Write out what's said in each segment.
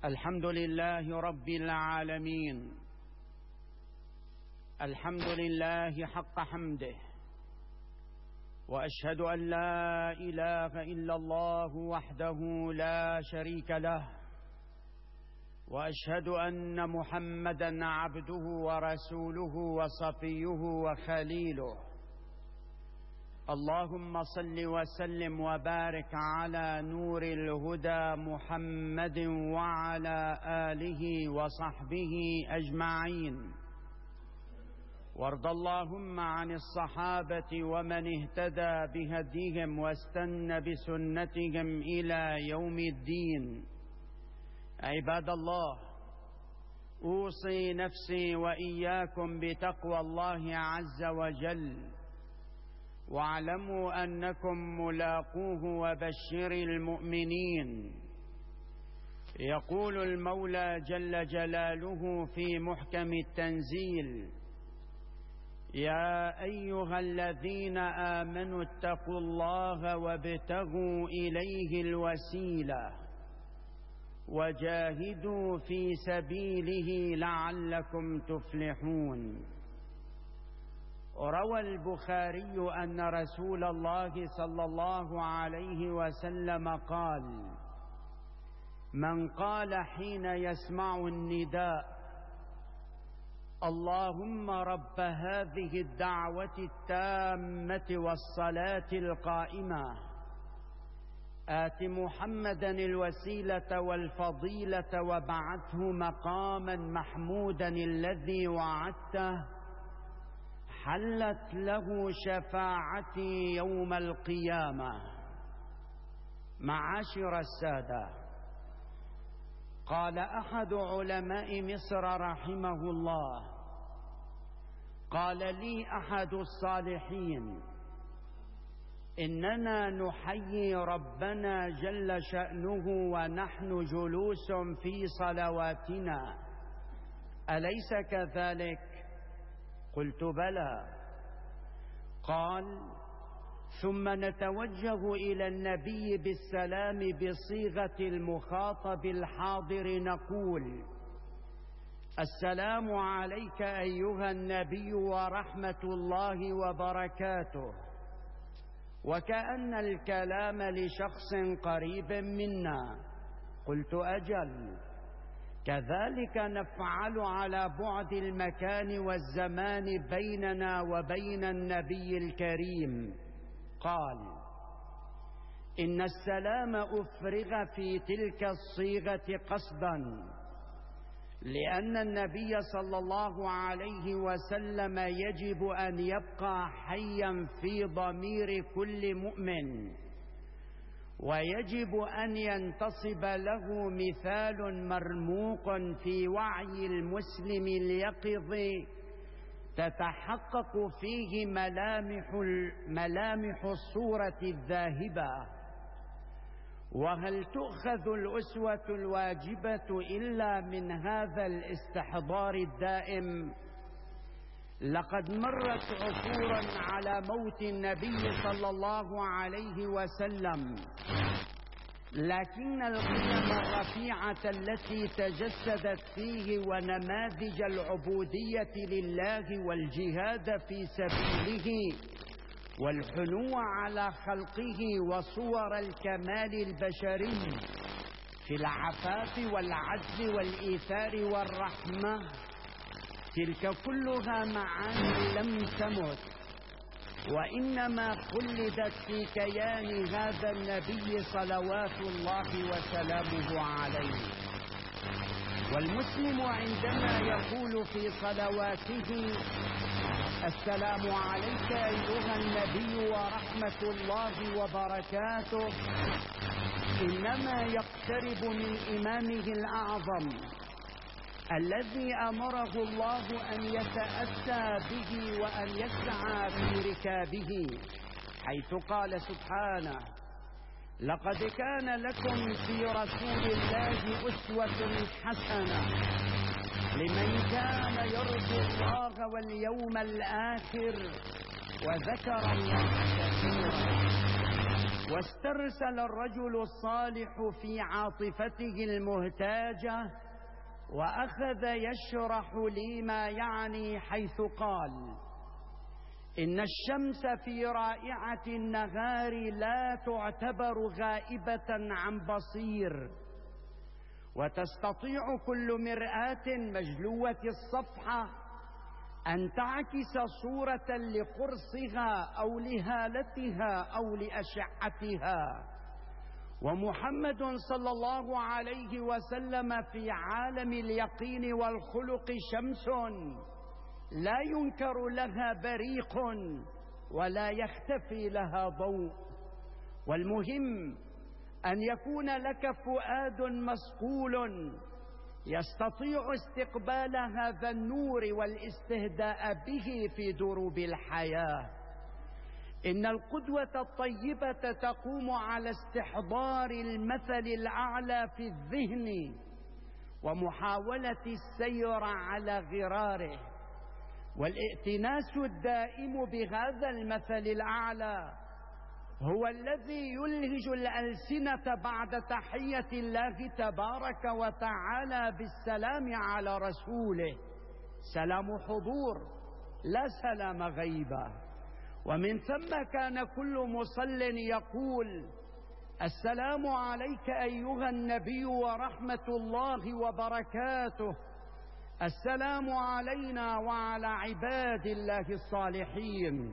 الحمد لله رب العالمين، الحمد لله حق حمده، وأشهد أن لا إله إلا الله وحده لا شريك له، وأشهد أن محمدًا عبده ورسوله وصفيه وخليله. اللهم صل وسلم وبارك على نور الهدى محمد وعلى آله وصحبه أجمعين، وارض اللهم عن الصحابة ومن اهتدى بهديهم واستنى بسنتهم إلى يوم الدين. عباد الله، أوصي نفسي وإياكم بتقوى الله عز وجل، واعلموا أنكم ملاقوه وبشر المؤمنين. يقول المولى جل جلاله في محكم التنزيل: يا أيها الذين آمنوا اتقوا الله وابتغوا إليه الوسيلة وجاهدوا في سبيله لعلكم تفلحون. روى البخاري أن رسول الله صلى الله عليه وسلم قال: من قال حين يسمع النداء: اللهم رب هذه الدعوة التامة والصلاة القائمة آت محمدا الوسيلة والفضيلة وابعثه مقاما محمودا الذي وعدته، حلت له شفاعتي يوم القيامة. معاشر السادة، قال أحد علماء مصر رحمه الله: قال لي أحد الصالحين: إننا نحيي ربنا جل شأنه ونحن جلوس في صلواتنا، أليس كذلك؟ قلت: بلى. قال: ثم نتوجه إلى النبي بالسلام بصيغة المخاطب الحاضر نقول: السلام عليك أيها النبي ورحمة الله وبركاته، وكأن الكلام لشخص قريب منا. قلت: أجل، كذلك نفعل على بعد المكان والزمان بيننا وبين النبي الكريم. قال: إن السلام أفرغ في تلك الصيغة قصدا، لأن النبي صلى الله عليه وسلم يجب أن يبقى حيا في ضمير كل مؤمن، ويجب أن ينتصب له مثال مرموق في وعي المسلم اليقظ تتحقق فيه ملامح الصورة الذاهبة. وهل تؤخذ الأسوة الواجبة إلا من هذا الاستحضار الدائم؟ لقد مرت عصورا على موت النبي صلى الله عليه وسلم، لكن القيم الرفيعة التي تجسدت فيه ونماذج العبودية لله والجهاد في سبيله والحنو على خلقه وصور الكمال البشري في العفاف والعدل والإيثار والرحمة، تلك كلها معاني لم تمت، وإنما خلدت في كيان هذا النبي صلوات الله وسلامه عليه. والمسلم عندما يقول في صلواته: السلام عليك أيها النبي ورحمة الله وبركاته، إنما يقترب من إمامه الأعظم الذي أمره الله أن يتأسى به وأن يسعى في ركابه، حيث قال سبحانه: لقد كان لكم في رسول الله أسوة حسنة لمن كان يرجو الله واليوم الآخر وذكر الله كثيرا. واسترسل الرجل الصالح في عاطفته المهتاجة وأخذ يشرح لي ما يعني، حيث قال: إن الشمس في رائعة النهار لا تعتبر غائبة عن بصير، وتستطيع كل مرآة مجلوة الصفحة أن تعكس صورة لقرصها أو لهالتها أو لأشعتها. ومحمد صلى الله عليه وسلم في عالم اليقين والخلق شمس لا ينكر لها بريق ولا يختفي لها ضوء. والمهم أن يكون لك فؤاد مصقول يستطيع استقبال هذا النور والاستهداء به في دروب الحياة. إن القدوة الطيبة تقوم على استحضار المثل الأعلى في الذهن ومحاولة السير على غراره، والائتناس الدائم بهذا المثل الأعلى هو الذي يلهج الألسنة بعد تحية الله تبارك وتعالى بالسلام على رسوله، سلام حضور لا سلام غيبة. ومن ثم كان كل مصل يقول: السلام عليك أيها النبي ورحمة الله وبركاته، السلام علينا وعلى عباد الله الصالحين.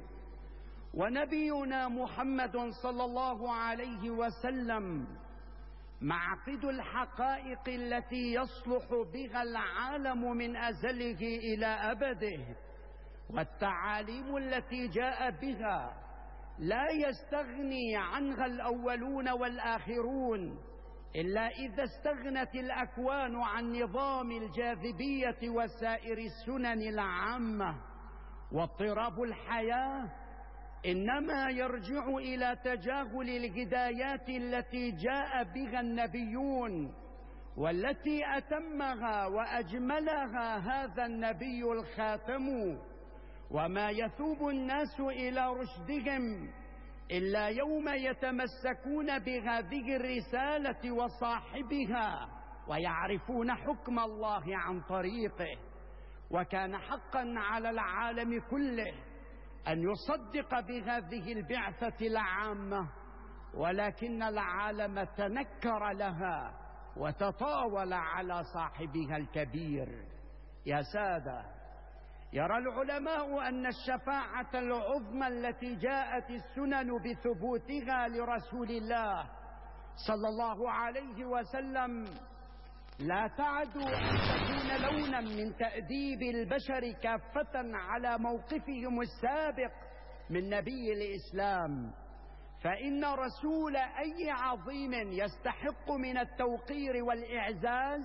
ونبينا محمد صلى الله عليه وسلم معقد الحقائق التي يصلح بها العالم من أزله إلى أبده، والتعاليم التي جاء بها لا يستغني عنها الأولون والآخرون إلا إذا استغنت الأكوان عن نظام الجاذبية وسائر السنن العامة. واضطراب الحياة إنما يرجع إلى تجاهل الهدايات التي جاء بها النبيون، والتي أتمها وأجملها هذا النبي الخاتم. وما يثوب الناس إلى رشدهم إلا يوم يتمسكون بهذه الرسالة وصاحبها ويعرفون حكم الله عن طريقه. وكان حقا على العالم كله أن يصدق بهذه البعثة العامة، ولكن العالم تنكر لها وتطاول على صاحبها الكبير. يا سادة، يرى العلماء أن الشفاعة العظمى التي جاءت السنن بثبوتها لرسول الله صلى الله عليه وسلم لا تعد أن تكون لونا من تأديب البشر كافة على موقفهم السابق من نبي الإسلام، فإن رسول أي عظيم يستحق من التوقير والإعزاز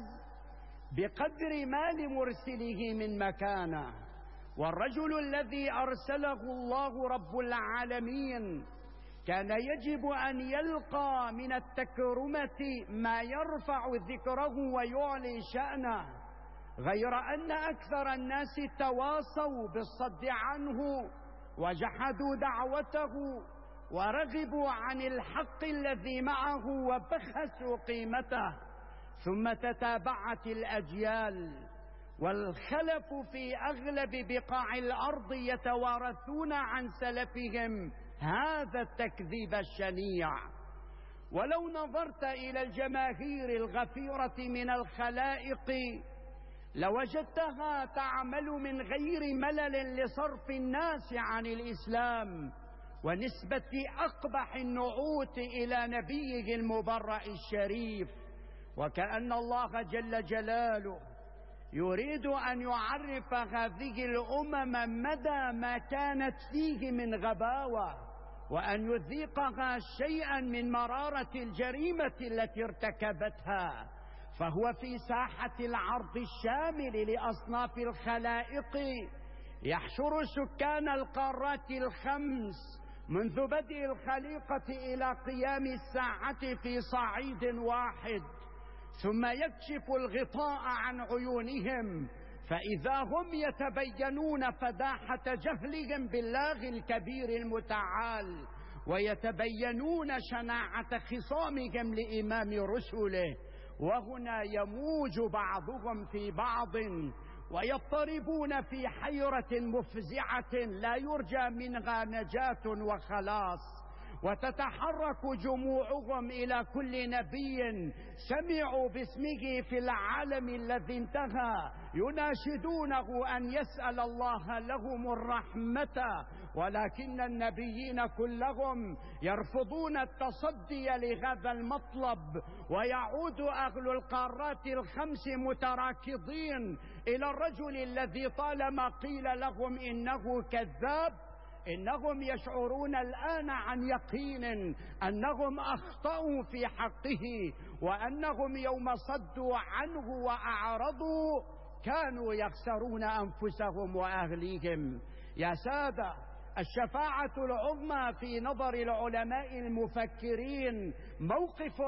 بقدر ما لمرسله من مكانه. والرجل الذي أرسله الله رب العالمين كان يجب أن يلقى من التكرمة ما يرفع ذكره ويعلي شأنه، غير أن أكثر الناس تواصوا بالصد عنه وجحدوا دعوته ورغبوا عن الحق الذي معه وبخسوا قيمته. ثم تتابعت الأجيال، والخلف في أغلب بقاع الأرض يتوارثون عن سلفهم هذا التكذيب الشنيع. ولو نظرت إلى الجماهير الغفيرة من الخلائق لوجدتها تعمل من غير ملل لصرف الناس عن الإسلام ونسبة أقبح النعوت إلى نبيه المبرأ الشريف. وكأن الله جل جلاله يريد أن يعرف هذه الأمم مدى ما كانت فيه من غباوة، وأن يذيقها شيئا من مرارة الجريمة التي ارتكبتها. فهو في ساحة العرض الشامل لأصناف الخلائق يحشر سكان القارات الخمس منذ بدء الخليقة إلى قيام الساعة في صعيد واحد، ثم يكشف الغطاء عن عيونهم فإذا هم يتبينون فداحة جهلهم بالله الكبير المتعال ويتبينون شناعة خصامهم لإمام رسله، وهنا يموج بعضهم في بعض ويضطربون في حيرة مفزعة لا يرجى منها نجاة وخلاص، وتتحرك جموعهم إلى كل نبي سمعوا باسمه في العالم الذي انتهى يناشدونه أن يسأل الله لهم الرحمة، ولكن النبيين كلهم يرفضون التصدي لهذا المطلب، ويعود أهل القارات الخمس متراكضين إلى الرجل الذي طالما قيل لهم إنه كذاب. إنهم يشعرون الآن عن يقين أنهم أخطأوا في حقه، وأنهم يوم صدوا عنه وأعرضوا كانوا يخسرون أنفسهم وأهليهم. يا سادة، الشفاعة العظمى في نظر العلماء المفكرين موقف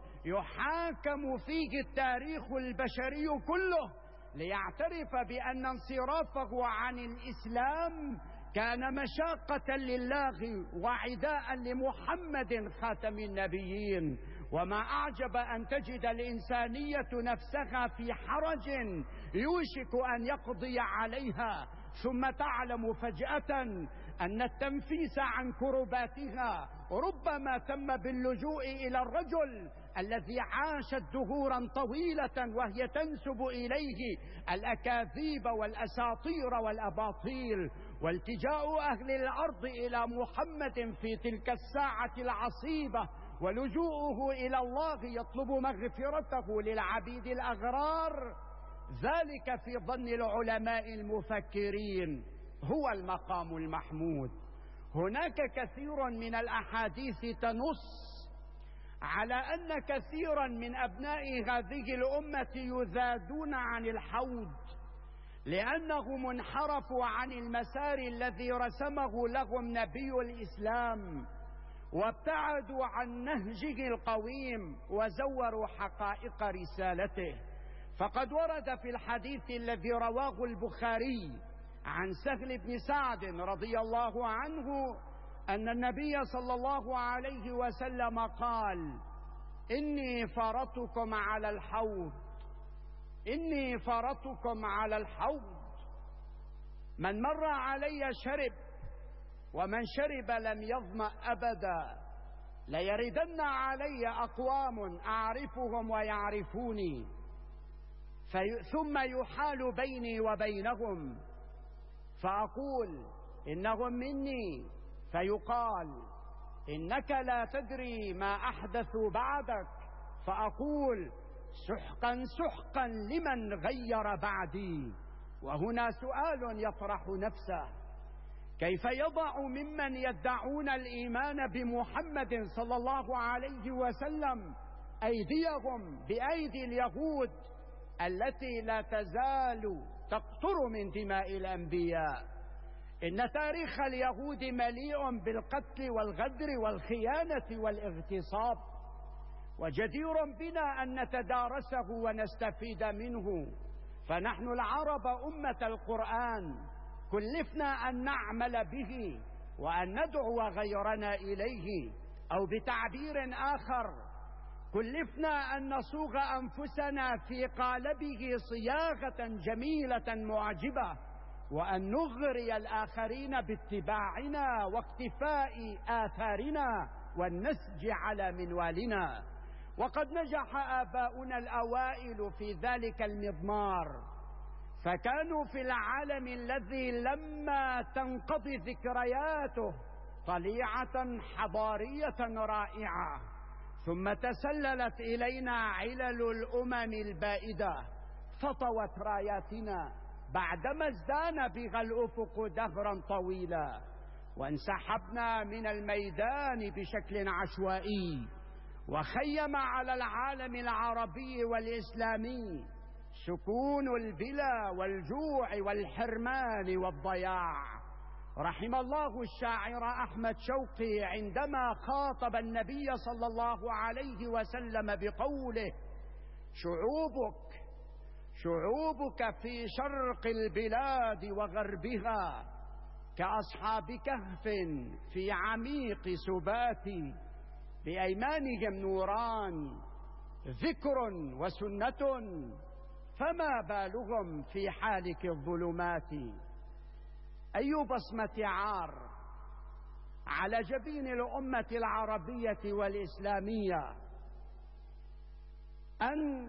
يحاكم فيه التاريخ البشري كله ليعترف بأن انصرافه عن الإسلام كان مشاقة لله وعداء لمحمد خاتم النبيين. وما أعجب أن تجد الإنسانية نفسها في حرج يوشك أن يقضي عليها، ثم تعلم فجأة أن التنفيس عن كرباتها ربما تم باللجوء إلى الرجل الذي عاشت دهورا طويلة وهي تنسب إليه الأكاذيب والأساطير والأباطيل، والتجاء أهل الأرض إلى محمد في تلك الساعة العصيبة ولجوءه إلى الله يطلب مغفرته للعبيد الأغرار، ذلك في ظن العلماء المفكرين هو المقام المحمود. هناك كثير من الأحاديث تنص على أن كثيرا من أبناء هذه الأمة يذادون عن الحوض لأنهم انحرفوا عن المسار الذي رسمه لهم نبي الإسلام، وابتعدوا عن نهجه القويم وزوروا حقائق رسالته. فقد ورد في الحديث الذي رواه البخاري عن سهل بن سعد رضي الله عنه أن النبي صلى الله عليه وسلم قال: إني فرطكم على الحوض، إني فرطكم على الحوض، من مر علي شرب، ومن شرب لم يظمأ أبدا، ليردن علي أقوام أعرفهم ويعرفوني ثم يحال بيني وبينهم فأقول إنهم مني، فيقال إنك لا تدري ما أحدثوا بعدك، فأقول سحقا سحقا لمن غير بعدي. وهنا سؤال يطرح نفسه: كيف يضع ممن يدعون الإيمان بمحمد صلى الله عليه وسلم أيديهم بأيدي اليهود التي لا تزال تقطر من دماء الأنبياء؟ إن تاريخ اليهود مليء بالقتل والغدر والخيانة والاغتصاب، وجدير بنا أن نتدارسه ونستفيد منه، فنحن العرب أمة القرآن كلفنا أن نعمل به وأن ندعو غيرنا إليه، أو بتعبير آخر كلفنا أن نصوغ أنفسنا في قالبه صياغة جميلة معجبة، وأن نغري الآخرين باتباعنا واقتفاء آثارنا والنسج على منوالنا. وقد نجح آباؤنا الأوائل في ذلك المضمار، فكانوا في العالم الذي لما تنقضي ذكرياته طليعة حضارية رائعة، ثم تسللت إلينا علل الأمم البائدة فطوت راياتنا بعدما ازدان بها الأفق دهرا طويلا، وانسحبنا من الميدان بشكل عشوائي، وخيم على العالم العربي والإسلامي سكون البلا والجوع والحرمان والضياع. رحم الله الشاعر أحمد شوقي عندما خاطب النبي صلى الله عليه وسلم بقوله: شعوبك في شرق البلاد وغربها كأصحاب كهف في عميق سبات، بأيمانهم نوران ذكر وسنة، فما بالهم في حالك الظلمات. أي بصمة عار على جبين الأمة العربية والإسلامية أن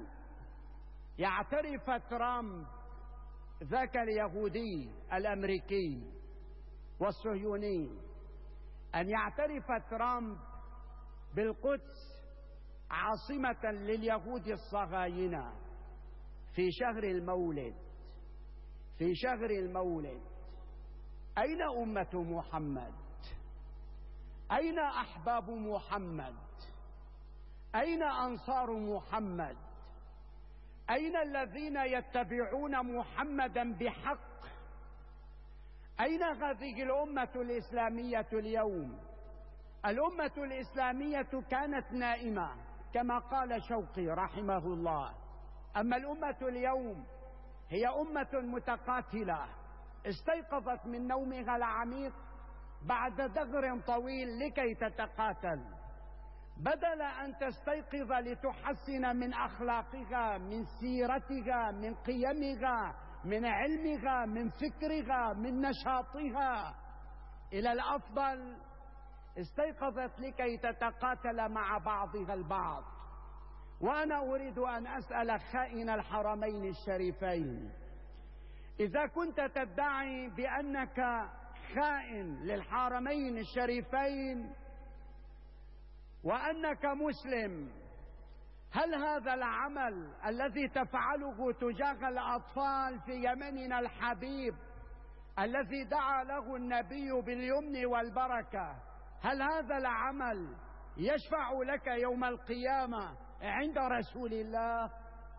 يعترف ترامب ذاك اليهودي الأمريكي والصهيوني، أن يعترف ترامب بالقدس عاصمة لليهود الصهاينة في شهر المولد. في شهر المولد أين أمة محمد؟ أين أحباب محمد؟ أين أنصار محمد؟ أين الذين يتبعون محمدا بحق؟ أين هذه الأمة الإسلامية اليوم؟ الأمة الإسلامية كانت نائمة كما قال شوقي رحمه الله، أما الأمة اليوم هي أمة متقاتلة استيقظت من نومها العميق بعد دهر طويل لكي تتقاتل، بدل أن تستيقظ لتحسن من أخلاقها، من سيرتها، من قيمها، من علمها، من فكرها، من نشاطها إلى الأفضل، استيقظت لكي تتقاتل مع بعضها البعض. وأنا أريد أن أسأل خائن الحرمين الشريفين: إذا كنت تدعي بأنك خائن للحرمين الشريفين وأنك مسلم، هل هذا العمل الذي تفعله تجاه الأطفال في يمننا الحبيب الذي دعا له النبي باليمن والبركة، هل هذا العمل يشفع لك يوم القيامة عند رسول الله؟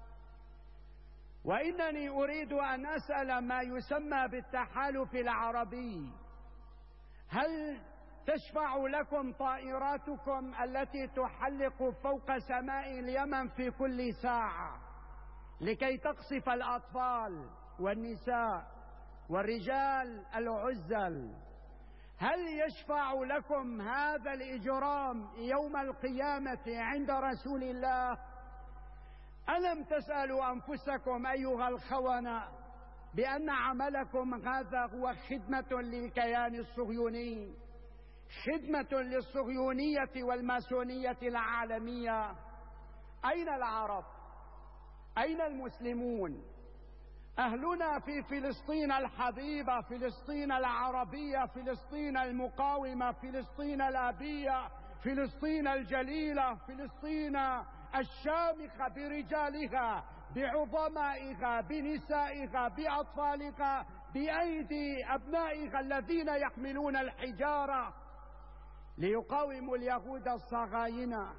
وإنني أريد أن أسأل ما يسمى بالتحالف العربي: هل تشفع لكم طائراتكم التي تحلق فوق سماء اليمن في كل ساعة لكي تقصف الأطفال والنساء والرجال العزل؟ هل يشفع لكم هذا الإجرام يوم القيامة عند رسول الله؟ ألم تسألوا أنفسكم أيها الخونة بأن عملكم هذا هو خدمة للكيان الصهيوني، خدمة للصهيونية والماسونية العالمية؟ أين العرب؟ أين المسلمون؟ أهلنا في فلسطين الحبيبة، فلسطين العربية، فلسطين المقاومة، فلسطين الأبية، فلسطين الجليلة، فلسطين الشامخة برجالها، بعظمائها، بنسائها، بأطفالها، بأيدي أبنائها الذين يحملون الحجارة ليقاوموا اليهود الصهاينة.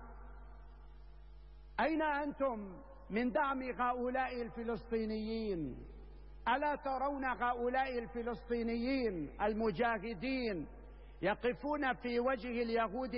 أين أنتم من دعم هؤلاء الفلسطينيين؟ ألا ترون هؤلاء الفلسطينيين المجاهدين يقفون في وجه اليهود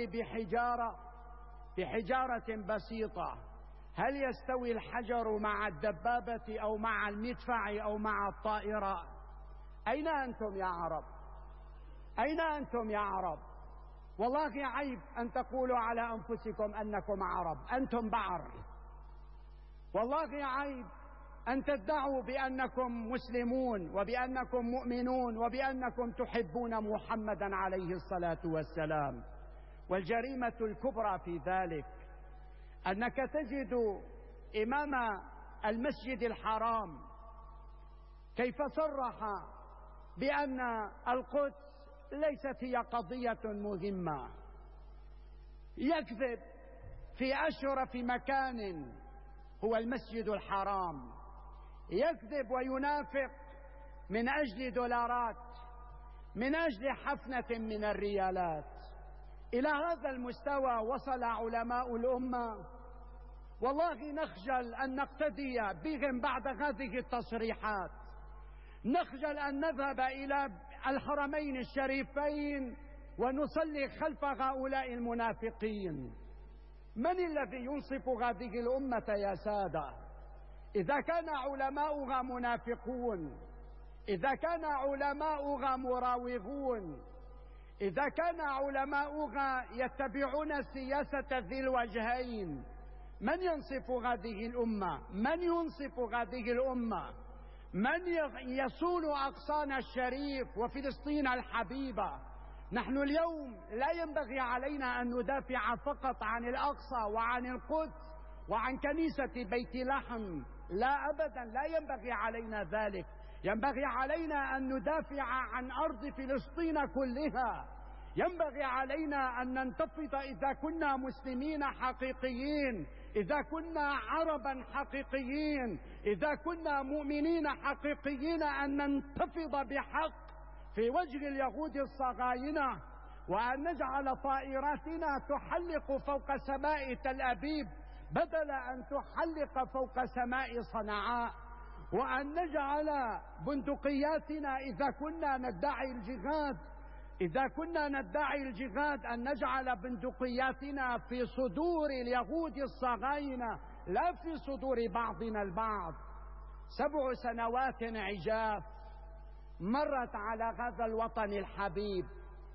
بحجارة بسيطة؟ هل يستوي الحجر مع الدبابة أو مع المدفع أو مع الطائرة؟ أين أنتم يا عرب؟ أين أنتم يا عرب؟ والله عيب أن تقولوا على أنفسكم أنكم عرب، أنتم بعر. والله عيب أن تدعوا بأنكم مسلمون وبأنكم مؤمنون وبأنكم تحبون محمدا عليه الصلاة والسلام. والجريمة الكبرى في ذلك أنك تجد إمام المسجد الحرام كيف صرح بأن القدس ليست هي قضية مهمة، يكذب في أشرف مكان هو المسجد الحرام، يكذب وينافق من أجل دولارات، من أجل حفنة من الريالات. إلى هذا المستوى وصل علماء الأمة، والله نخجل أن نقتدي بهم بعد هذه التصريحات، نخجل أن نذهب إلى الحرمين الشريفين ونصلي خلف هؤلاء المنافقين. من الذي ينصف هذه الأمة يا سادة؟ إذا كان علماؤها منافقون، إذا كان علماؤها مراوغون، إذا كان علماؤها يتبعون سياسة ذي الوجهين، من ينصف هذه الأمة؟ من ينصف هذه الأمة؟ من يصون أغصان الشريف وفلسطين الحبيبة؟ نحن اليوم لا ينبغي علينا أن ندافع فقط عن الأقصى وعن القدس وعن كنيسة بيت لحم، لا أبدا، لا ينبغي علينا ذلك. ينبغي علينا أن ندافع عن أرض فلسطين كلها. ينبغي علينا أن ننتفض إذا كنا مسلمين حقيقيين، إذا كنا عربا حقيقيين، إذا كنا مؤمنين حقيقيين، أن ننتفض بحق في وجه اليهود الصهاينة، وأن نجعل طائراتنا تحلق فوق سماء تل أبيب بدل أن تحلق فوق سماء صنعاء، وأن نجعل بندقياتنا إذا كنا ندعي الجهاد أن نجعل بندقياتنا في صدور اليهود الصهاينة لا في صدور بعضنا البعض. 7 سنوات عجاف مرت على هذا الوطن الحبيب،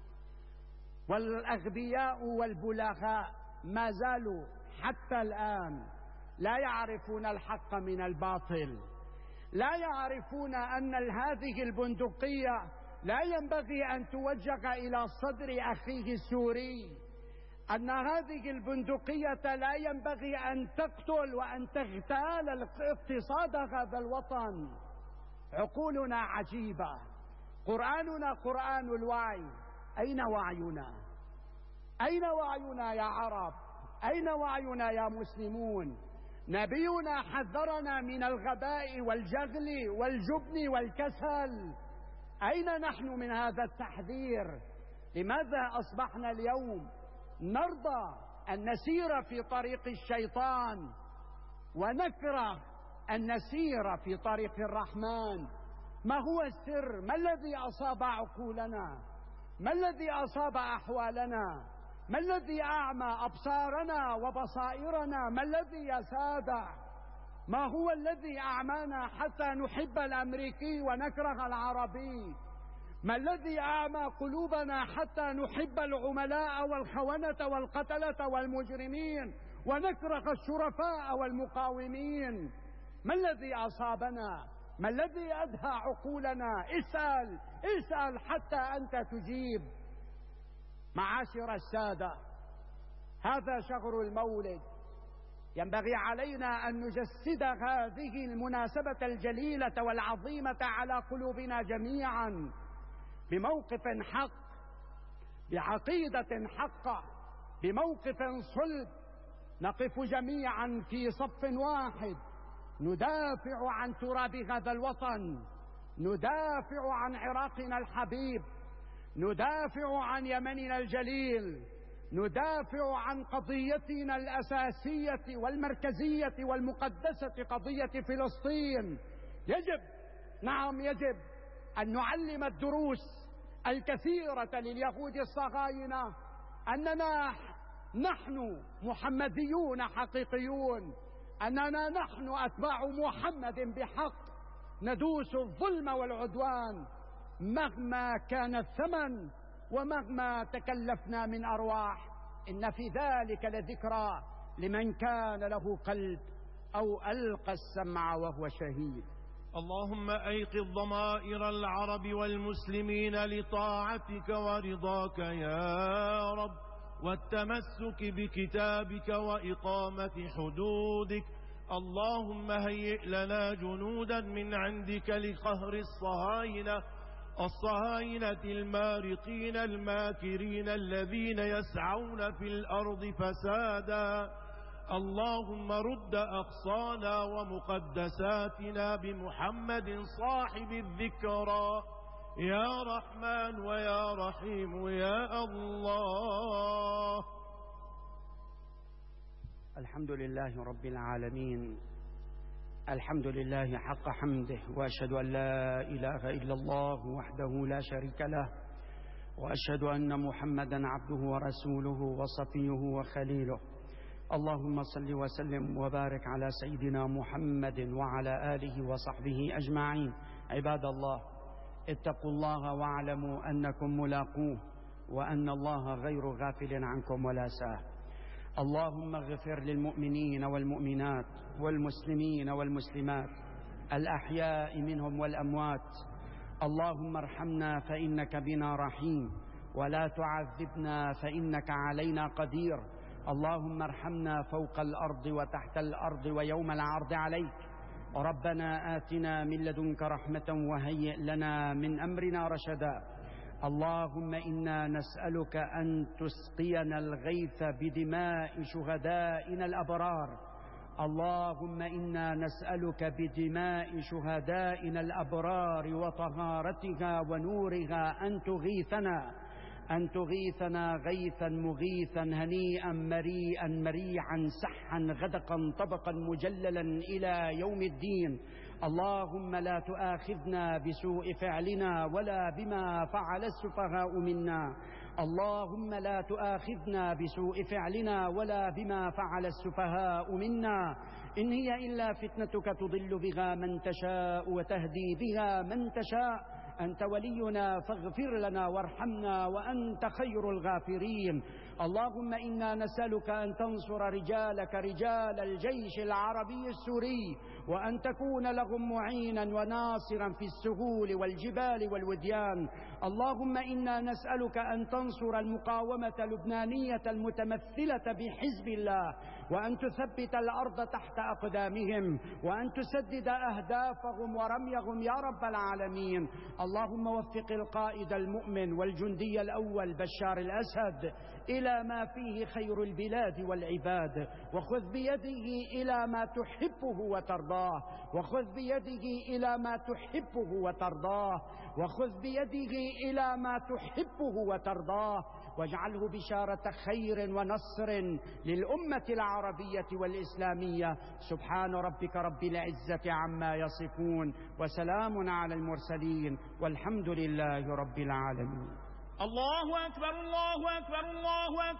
والأغبياء والبلغاء ما زالوا حتى الآن لا يعرفون الحق من الباطل، لا يعرفون أن هذه البندقية لا ينبغي أن توجه إلى صدر أخيه السوري، أن هذه البندقية لا ينبغي أن تقتل وأن تغتال اقتصاد هذا الوطن. عقولنا عجيبة، قرآننا قرآن الوعي. أين وعينا؟ أين وعينا يا عرب؟ أين وعينا يا مسلمون؟ نبينا حذرنا من الغباء والجهل والجبن والكسل. أين نحن من هذا التحذير؟ لماذا أصبحنا اليوم نرضى أن نسير في طريق الشيطان ونكره أن نسير في طريق الرحمن؟ ما هو السر؟ ما الذي أصاب عقولنا؟ ما الذي أصاب أحوالنا؟ ما الذي أعمى أبصارنا وبصائرنا؟ ما الذي يا سادة؟ ما هو الذي أعمانا حتى نحب الأمريكي ونكره العربي؟ ما الذي أعمى قلوبنا حتى نحب العملاء والخونة والقتلة والمجرمين ونكره الشرفاء والمقاومين؟ ما الذي أصابنا؟ ما الذي أدهى عقولنا؟ اسأل حتى أنت تجيب. معاشر السادة، هذا شهر المولد، ينبغي علينا أن نجسد هذه المناسبة الجليلة والعظيمة على قلوبنا جميعا بموقف حق، بعقيدة حقة، بموقف صلب، نقف جميعا في صف واحد، ندافع عن تراب هذا الوطن، ندافع عن عراقنا الحبيب، ندافع عن يمننا الجليل، ندافع عن قضيتنا الأساسية والمركزية والمقدسة، قضية فلسطين. يجب، نعم يجب أن نعلم الدروس الكثيرة لليهود الصهاينة أننا نحن محمديون حقيقيون، أننا نحن أتباع محمد بحق، ندوس الظلم والعدوان مهما كان الثمن ومهما تكلفنا من أرواح. إن في ذلك لذكرى لمن كان له قلب أو ألقى السمع وهو شهيد. اللهم أيقظ ضمائر العرب والمسلمين لطاعتك ورضاك يا رب، والتمسك بكتابك وإقامة حدودك. اللهم هيئ لنا جنودا من عندك لقهر الصهاينة المارقين الماكرين الذين يسعون في الأرض فسادا. اللهم رد أقصانا ومقدساتنا بمحمد صاحب الذكرى يا رحمن ويا رحيم يا الله. الحمد لله رب العالمين، الحمد لله حق حمده، وأشهد أن لا إله إلا الله وحده لا شريك له، وأشهد أن محمدا عبده ورسوله وصفيه وخليله. اللهم صل وسلم وبارك على سيدنا محمد وعلى آله وصحبه أجمعين. عباد الله، اتقوا الله واعلموا أنكم ملاقوه وأن الله غير غافل عنكم ولا ساه. اللهم اغفر للمؤمنين والمؤمنات والمسلمين والمسلمات الأحياء منهم والأموات. اللهم ارحمنا فإنك بنا رحيم، ولا تعذبنا فإنك علينا قدير. اللهم ارحمنا فوق الأرض وتحت الأرض ويوم العرض عليك. ربنا آتنا من لدنك رحمة وهيئ لنا من أمرنا رشدا. اللهم إنا نسألك أن تسقينا الغيث بدماء شهدائنا الأبرار. اللهم إنا نسألك بدماء شهدائنا الأبرار وطهارتها ونورها أن تغيثنا غيثا مغيثا هنيئا مريئا مريعا سحا غدقا طبقا مجللا إلى يوم الدين. اللهم لا تؤاخذنا بسوء فعلنا ولا بما فعل السفهاء منا. اللهم لا تؤاخذنا بسوء فعلنا ولا بما فعل السفهاء منا. إن هي إلا فتنتك تضل بها من تشاء وتهدي بها من تشاء. أنت ولينا فاغفر لنا وارحمنا وأنت خير الغافرين. اللهم إنا نسألك أن تنصر رجالك رجال الجيش العربي السوري، وأن تكون لهم معينا وناصرا في السهول والجبال والوديان. اللهم إنا نسألك أن تنصر المقاومة اللبنانية المتمثلة بحزب الله، وأن تثبت الأرض تحت أقدامهم، وأن تسدد أهدافهم ورميهم يا رب العالمين. اللهم وفق القائد المؤمن والجندي الأول بشار الأسد إلى ما فيه خير البلاد والعباد، وخذ بيده إلى ما تحبه وترضاه، وخذ بيده إلى ما تحبه وترضاه، وخذ بيده إلى ما تحبه وترضاه، واجعله بشارة خير ونصر للأمة العربية والإسلامية. سبحان ربك رب العزة عما يصفون، وسلام على المرسلين، والحمد لله رب العالمين. الله أكبر الله أكبر الله أكبر.